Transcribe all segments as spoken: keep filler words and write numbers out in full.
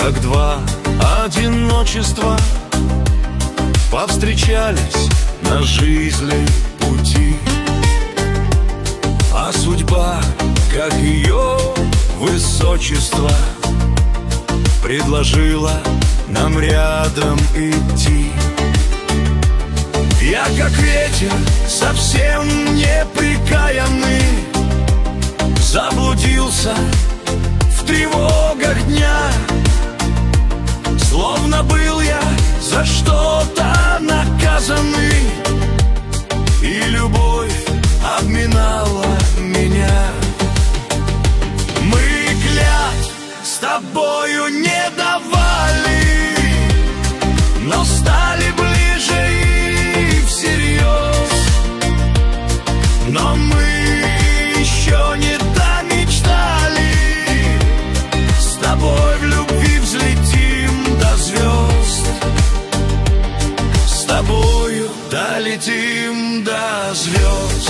как два одиночества повстречались на жизни пути. А судьба, как ее высочество, предложила нам рядом идти. Я, как ветер, совсем неприкаянный, заблудился в тревогах дня. Словно был я за что-то наказанный, и любовь обминала меня. Мы клятв с тобою не давали, но стали ближе и всерьез. Но мы еще не домечтали, с тобой в любви взлетим до звезд, с тобою долетим до звезд.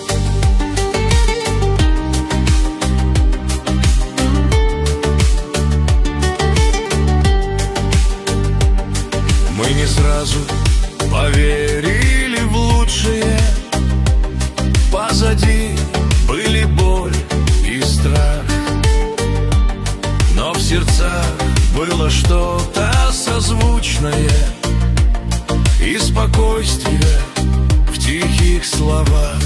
Мы не сразу поверили в лучшее, позади были боль и страх, но в сердцах было что-то созвучное и спокойствие в тихих словах.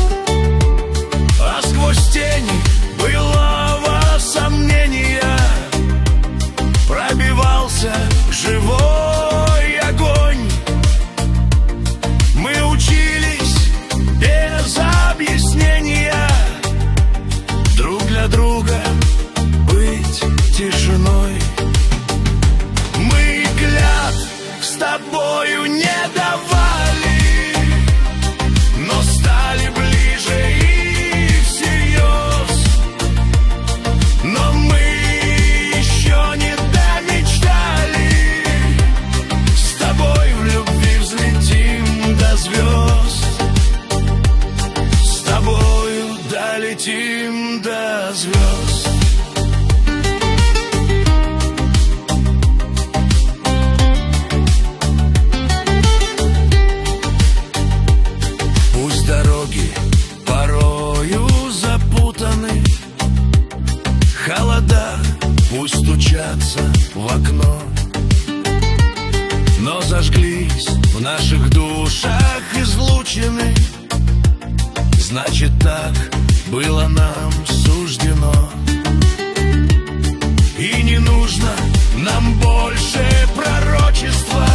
А сквозь тени былого сомнения пробивался живой огонь. Мы учились без объяснения друг для друга быть тишиной. Мы клятв с тобою не давали, но стали ближе и всерьез. Но мы еще не домечтали, с тобой в любви взлетим до звезд, с тобою долетим до звезд. Пусть дороги порою запутаны, холода пусть стучатся в окно, но зажглись в наших душах излучины. Значит, так было нам суждено. И не нужно нам больше пророчества.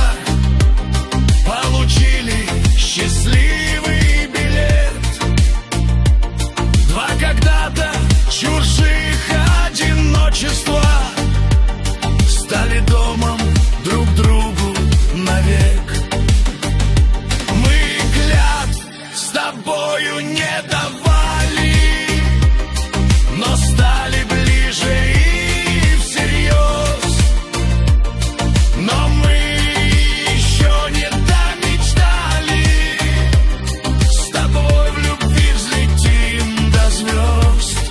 Получили счастливый билет. Два когда-то чужих одиночества стали домом друг другу навек. Мы клятв с тобою не давали, но стали ближе и всерьез. Но мы еще не домечтали, с тобой в любви взлетим до звезд.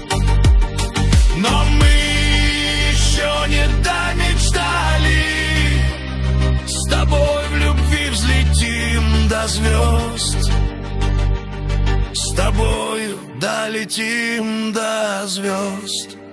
Но мы еще не домечтали, с тобой в любви взлетим до звезд, с тобою долетим до звезд.